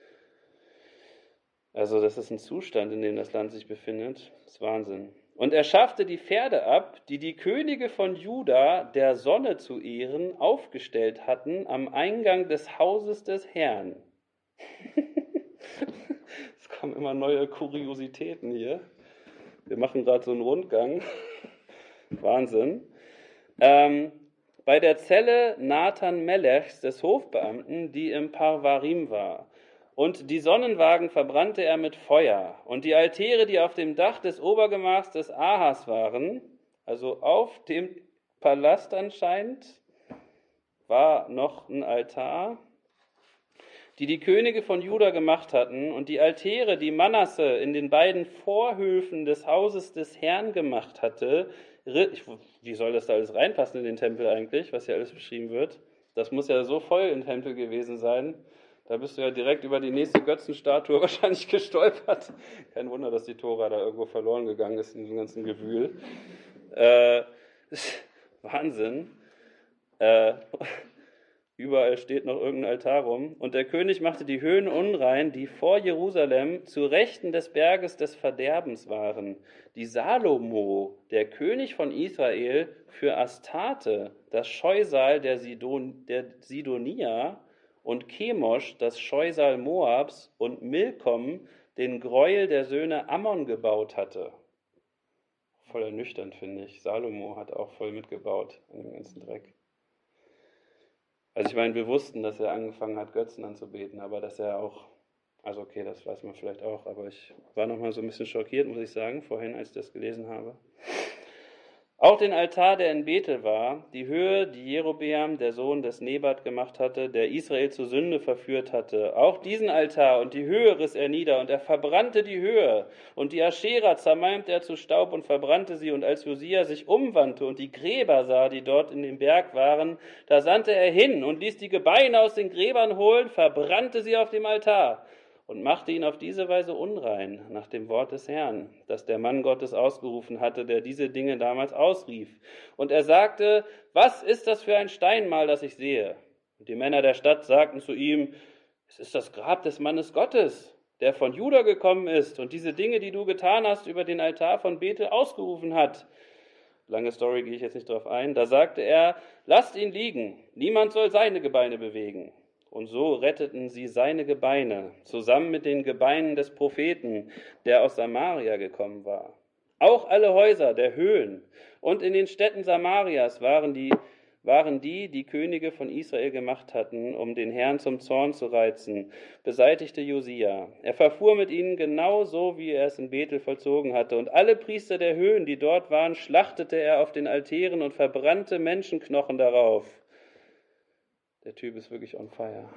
Also das ist ein Zustand, in dem das Land sich befindet. Das ist Wahnsinn. Und er schaffte die Pferde ab, die die Könige von Juda, der Sonne zu ehren, aufgestellt hatten am Eingang des Hauses des Herrn. Es kommen immer neue Kuriositäten hier. Wir machen gerade so einen Rundgang. Wahnsinn. Ähm, bei der Zelle Nathan Melechs, des Hofbeamten, die im Parvarim war. Und die Sonnenwagen verbrannte er mit Feuer. Und die Altäre, die auf dem Dach des Obergemachs des Ahas waren, also auf dem Palast anscheinend, war noch ein Altar, die die Könige von Juda gemacht hatten, und die Altäre, die Manasse in den beiden Vorhöfen des Hauses des Herrn gemacht hatte. Wie soll das da alles reinpassen in den Tempel eigentlich, was hier alles beschrieben wird? Das muss ja so voll im Tempel gewesen sein. Da bist du ja direkt über die nächste Götzenstatue wahrscheinlich gestolpert. Kein Wunder, dass die Tora da irgendwo verloren gegangen ist in diesem ganzen Gewühl. Äh, Wahnsinn. Äh, Überall steht noch irgendein Altar rum. Und der König machte die Höhen unrein, die vor Jerusalem zu Rechten des Berges des Verderbens waren, die Salomo, der König von Israel, für Astarte, das Scheusal der, Sidon, der Sidonier, und Chemosh, das Scheusal Moabs, und Milkom, den Gräuel der Söhne Ammon, gebaut hatte. Voll ernüchternd, finde ich. Salomo hat auch voll mitgebaut an dem ganzen Dreck. Also ich meine, wir wussten, dass er angefangen hat, Götzen anzubeten, aber dass er auch, also okay, das weiß man vielleicht auch, aber ich war nochmal so ein bisschen schockiert, muss ich sagen, vorhin, als ich das gelesen habe. Auch den Altar, der in Bethel war, die Höhe, die Jerobeam, der Sohn des Nebat, gemacht hatte, der Israel zur Sünde verführt hatte. Auch diesen Altar und die Höhe riss er nieder, und er verbrannte die Höhe. Und die Aschera zermalmte er zu Staub und verbrannte sie. Und als Josia sich umwandte und die Gräber sah, die dort in dem Berg waren, da sandte er hin und ließ die Gebeine aus den Gräbern holen, verbrannte sie auf dem Altar. und machte ihn auf diese Weise unrein, nach dem Wort des Herrn, das der Mann Gottes ausgerufen hatte, der diese Dinge damals ausrief. Und er sagte, was ist das für ein Steinmal, das ich sehe? Und die Männer der Stadt sagten zu ihm, es ist das Grab des Mannes Gottes, der von Juda gekommen ist und diese Dinge, die du getan hast, über den Altar von Bethel ausgerufen hat. Lange Story, gehe ich jetzt nicht drauf ein. Da sagte er, lasst ihn liegen, niemand soll seine Gebeine bewegen. Und so retteten sie seine Gebeine, zusammen mit den Gebeinen des Propheten, der aus Samaria gekommen war. Auch alle Häuser der Höhen und in den Städten Samarias waren die, waren die, die Könige von Israel gemacht hatten, um den Herrn zum Zorn zu reizen, beseitigte Josia. Er verfuhr mit ihnen genauso, wie er es in Bethel vollzogen hatte. Und alle Priester der Höhen, die dort waren, schlachtete er auf den Altären und verbrannte Menschenknochen darauf. Der Typ ist wirklich on fire.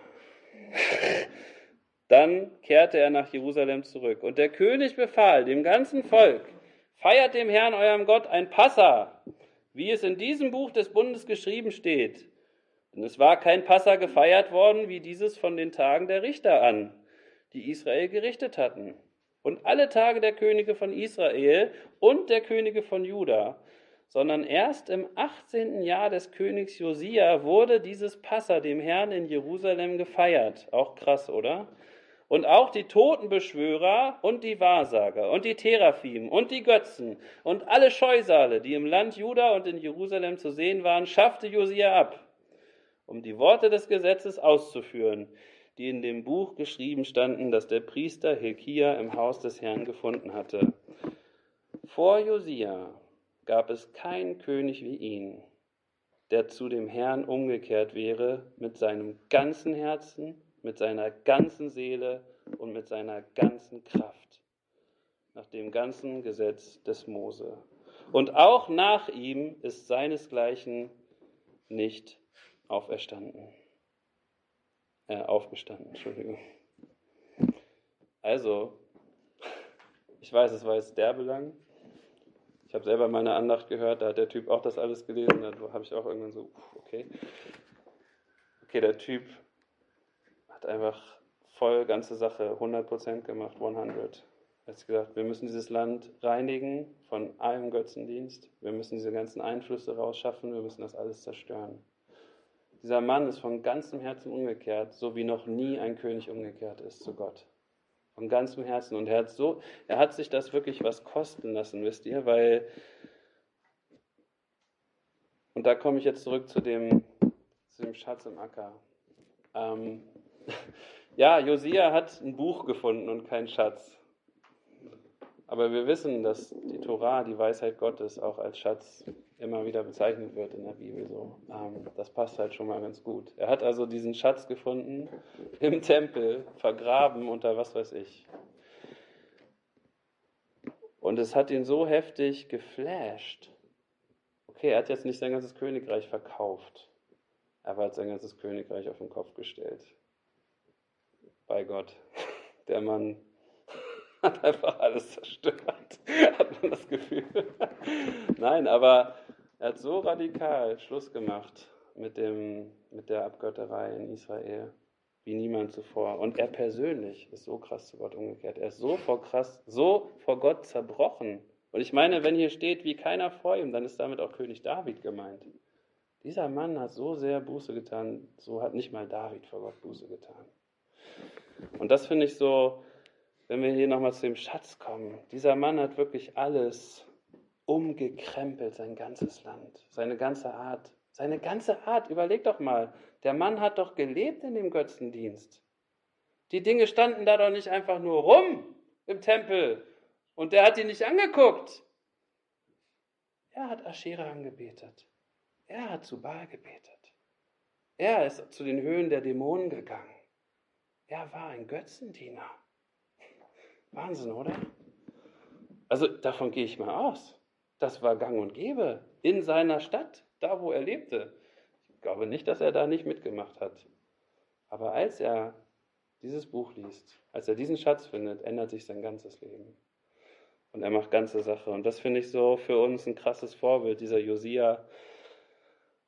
Dann kehrte er nach Jerusalem zurück. Und der König befahl dem ganzen Volk, feiert dem Herrn, eurem Gott, ein Passa, wie es in diesem Buch des Bundes geschrieben steht. Denn es war kein Passa gefeiert worden, wie dieses von den Tagen der Richter an, die Israel gerichtet hatten. Und alle Tage der Könige von Israel und der Könige von Juda, sondern erst im achtzehnten Jahr des Königs Josia wurde dieses Passa dem Herrn in Jerusalem gefeiert. Auch krass, oder? Und auch die Totenbeschwörer und die Wahrsager und die Teraphim und die Götzen und alle Scheusale, die im Land Juda und in Jerusalem zu sehen waren, schaffte Josia ab, um die Worte des Gesetzes auszuführen, die in dem Buch geschrieben standen, das der Priester Hilkia im Haus des Herrn gefunden hatte. Vor Josia gab es keinen König wie ihn, der zu dem Herrn umgekehrt wäre mit seinem ganzen Herzen, mit seiner ganzen Seele und mit seiner ganzen Kraft, nach dem ganzen Gesetz des Mose. Und auch nach ihm ist seinesgleichen nicht auferstanden. Äh, aufgestanden, Entschuldigung. Also, ich weiß, es war jetzt derbelang. Ich habe selber mal eine Andacht gehört, da hat der Typ auch das alles gelesen, da habe ich auch irgendwann so, okay. Okay, der Typ hat einfach voll ganze Sache, hundert Prozent gemacht, hundert. Er hat gesagt, wir müssen dieses Land reinigen von allem Götzendienst, wir müssen diese ganzen Einflüsse rausschaffen, wir müssen das alles zerstören. Dieser Mann ist von ganzem Herzen umgekehrt, so wie noch nie ein König umgekehrt ist zu Gott. Von ganzem Herzen. Und er hat, so, er hat sich das wirklich was kosten lassen, wisst ihr, weil, und da komme ich jetzt zurück zu dem, zu dem Schatz im Acker. Ähm, ja, Josia hat ein Buch gefunden und keinen Schatz. Aber wir wissen, dass die Tora, die Weisheit Gottes, auch als Schatz immer wieder bezeichnet wird in der Bibel. So. Ähm, das passt halt schon mal ganz gut. Er hat also diesen Schatz gefunden im Tempel, vergraben unter was weiß ich. Und es hat ihn so heftig geflasht. Okay, er hat jetzt nicht sein ganzes Königreich verkauft, aber er hat sein ganzes Königreich auf den Kopf gestellt. Bei Gott. Der Mann hat einfach alles zerstört, hat man das Gefühl. Nein, aber er hat so radikal Schluss gemacht mit, dem, mit der Abgötterei in Israel wie niemand zuvor. Und er persönlich ist so krass zu Gott umgekehrt. Er ist so vor, krass, so vor Gott zerbrochen. Und ich meine, wenn hier steht, wie keiner vor ihm, dann ist damit auch König David gemeint. Dieser Mann hat so sehr Buße getan, so hat nicht mal David vor Gott Buße getan. Und das finde ich so, wenn wir hier nochmal zu dem Schatz kommen. Dieser Mann hat wirklich alles umgekrempelt, sein ganzes Land, seine ganze Art. Seine ganze Art, überleg doch mal, der Mann hat doch gelebt in dem Götzendienst. Die Dinge standen da doch nicht einfach nur rum im Tempel und der hat die nicht angeguckt. Er hat Aschera angebetet. Er hat zu Baal gebetet. Er ist zu den Höhen der Dämonen gegangen. Er war ein Götzendiener. Wahnsinn, oder? Also davon gehe ich mal aus. Das war gang und gäbe in seiner Stadt, da wo er lebte. Ich glaube nicht, dass er da nicht mitgemacht hat. Aber als er dieses Buch liest, als er diesen Schatz findet, ändert sich sein ganzes Leben. Und er macht ganze Sache. Und das finde ich so für uns ein krasses Vorbild, dieser Josia.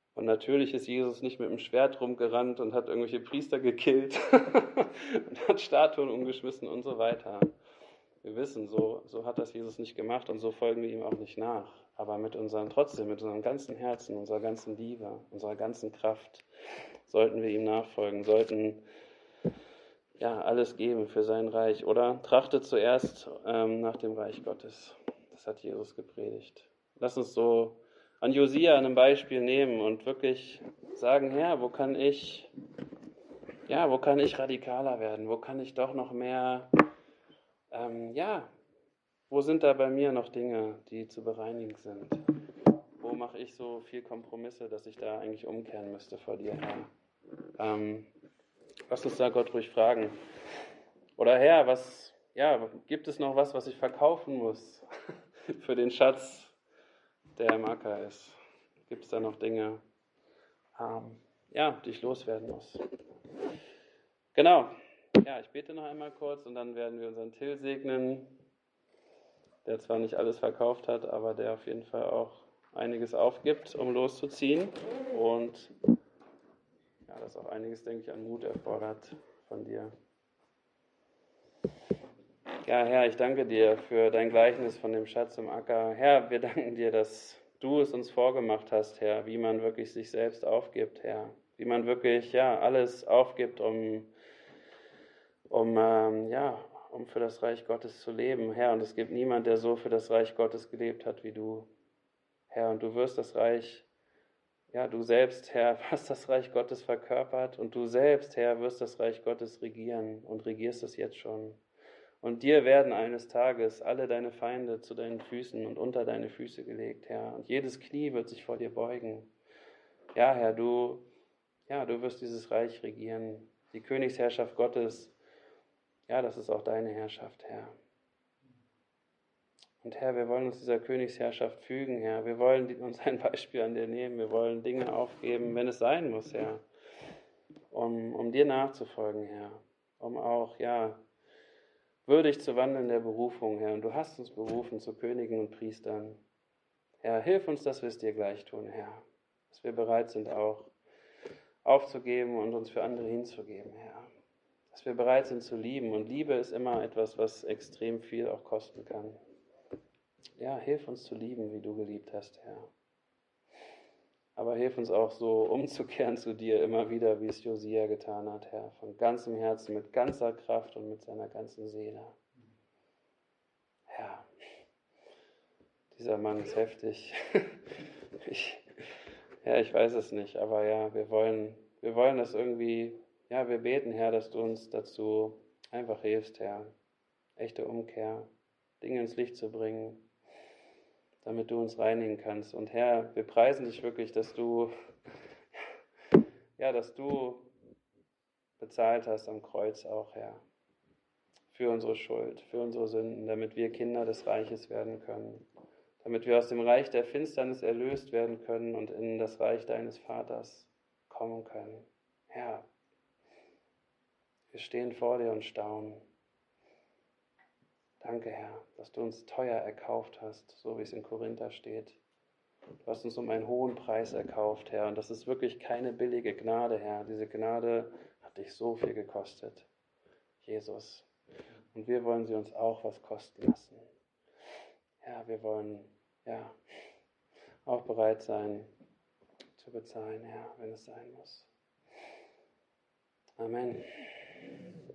Und natürlich ist Jesus nicht mit dem Schwert rumgerannt und hat irgendwelche Priester gekillt und hat Statuen umgeschmissen und so weiter. Wir wissen, so, so hat das Jesus nicht gemacht und so folgen wir ihm auch nicht nach. Aber mit unseren, trotzdem, mit unserem ganzen Herzen, unserer ganzen Liebe, unserer ganzen Kraft sollten wir ihm nachfolgen, sollten ja alles geben für sein Reich. Oder trachtet zuerst ähm, nach dem Reich Gottes. Das hat Jesus gepredigt. Lass uns so an Josia ein Beispiel nehmen und wirklich sagen, Herr, wo kann ich, ja, wo kann ich radikaler werden? Wo kann ich doch noch mehr, ähm, ja, wo sind da bei mir noch Dinge, die zu bereinigen sind? Wo mache ich so viel Kompromisse, dass ich da eigentlich umkehren müsste vor dir, Herr? Ähm, lass uns da Gott ruhig fragen. Oder Herr, was, ja, gibt es noch was, was ich verkaufen muss für den Schatz, der im Acker ist? Gibt es da noch Dinge, ähm, ja, die ich loswerden muss? Genau. Ja, ich bete noch einmal kurz und dann werden wir unseren Till segnen, der zwar nicht alles verkauft hat, aber der auf jeden Fall auch einiges aufgibt, um loszuziehen. Und ja, das auch einiges, denke ich, an Mut erfordert von dir. Ja, Herr, ich danke dir für dein Gleichnis von dem Schatz im Acker. Herr, wir danken dir, dass du es uns vorgemacht hast, Herr, wie man wirklich sich selbst aufgibt, Herr. Wie man wirklich, ja, alles aufgibt, um, um, ähm, ja, um für das Reich Gottes zu leben, Herr. Und es gibt niemand, der so für das Reich Gottes gelebt hat wie du, Herr. Und du wirst das Reich, ja, du selbst, Herr, hast das Reich Gottes verkörpert und du selbst, Herr, wirst das Reich Gottes regieren und regierst es jetzt schon. Und dir werden eines Tages alle deine Feinde zu deinen Füßen und unter deine Füße gelegt, Herr. Und jedes Knie wird sich vor dir beugen. Ja, Herr, du, ja, du wirst dieses Reich regieren. Die Königsherrschaft Gottes, ja, das ist auch deine Herrschaft, Herr. Und Herr, wir wollen uns dieser Königsherrschaft fügen, Herr. Wir wollen uns ein Beispiel an dir nehmen. Wir wollen Dinge aufgeben, wenn es sein muss, Herr. Um, um dir nachzufolgen, Herr. Um auch, ja, würdig zu wandeln der Berufung, Herr. Und du hast uns berufen zu Königen und Priestern. Herr, hilf uns, dass wir es dir gleich tun, Herr. Dass wir bereit sind, auch aufzugeben und uns für andere hinzugeben, Herr. Dass wir bereit sind zu lieben. Und Liebe ist immer etwas, was extrem viel auch kosten kann. Ja, hilf uns zu lieben, wie du geliebt hast, Herr. Aber hilf uns auch so umzukehren zu dir immer wieder, wie es Josia getan hat, Herr. Von ganzem Herzen, mit ganzer Kraft und mit seiner ganzen Seele. Herr, dieser Mann ist heftig. Ich, ja, ich weiß es nicht, aber ja, wir wollen, wir wollen das irgendwie, ja, wir beten, Herr, dass du uns dazu einfach hilfst, Herr. Echte Umkehr, Dinge ins Licht zu bringen, damit du uns reinigen kannst. Und Herr, wir preisen dich wirklich, dass du, ja, dass du bezahlt hast am Kreuz auch, Herr, für unsere Schuld, für unsere Sünden, damit wir Kinder des Reiches werden können, damit wir aus dem Reich der Finsternis erlöst werden können und in das Reich deines Vaters kommen können. Herr, wir stehen vor dir und staunen. Danke, Herr, dass du uns teuer erkauft hast, so wie es in Korinther steht. Du hast uns um einen hohen Preis erkauft, Herr, und das ist wirklich keine billige Gnade, Herr. Diese Gnade hat dich so viel gekostet, Jesus. Und wir wollen sie uns auch was kosten lassen. Ja, wir wollen, ja, auch bereit sein, zu bezahlen, Herr, wenn es sein muss. Amen.